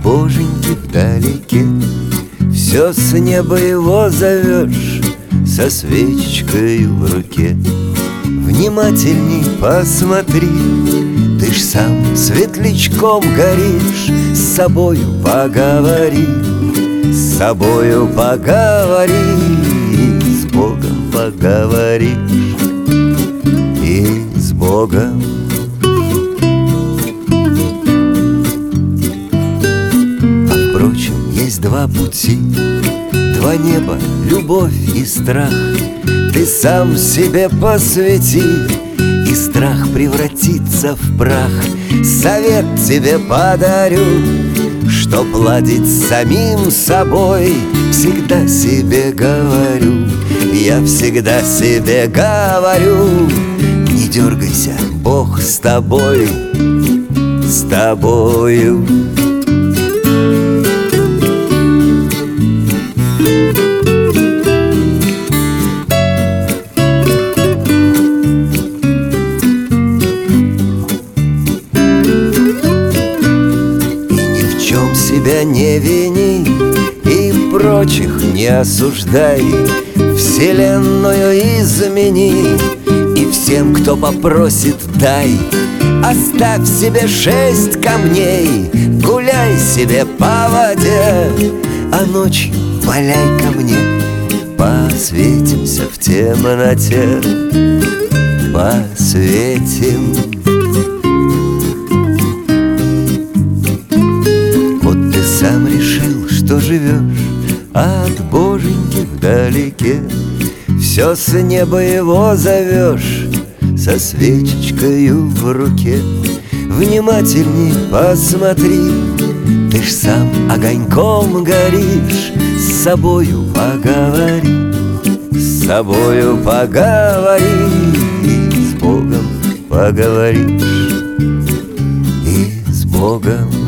боженьки вдалеке. Все с неба его зовешь, со свечечкой в руке. Внимательней посмотри, ты ж сам светлячком горишь. С собою поговори, с собою поговори, с Богом поговоришь и с Богом. А впрочем, есть два пути, два неба, любовь и страх. Ты сам себе посвяти, и страх превратится в прах. Совет тебе подарю, чтоб ладить с самим собой. Всегда себе говорю, я всегда себе говорю: не дергайся, Бог с тобой, с тобою. Себя не вини и прочих не осуждай. Вселенную измени и всем, кто попросит, дай. Оставь себе 6 камней, гуляй себе по воде, а ночью валяй ко мне, посветимся в темноте, посветим. Сам решил, что живешь от боженьки вдалеке. Все с неба его зовешь, со свечечкою в руке. Внимательней посмотри, ты ж сам огоньком горишь. С собою поговори, с собою поговори, и с Богом поговоришь и с Богом.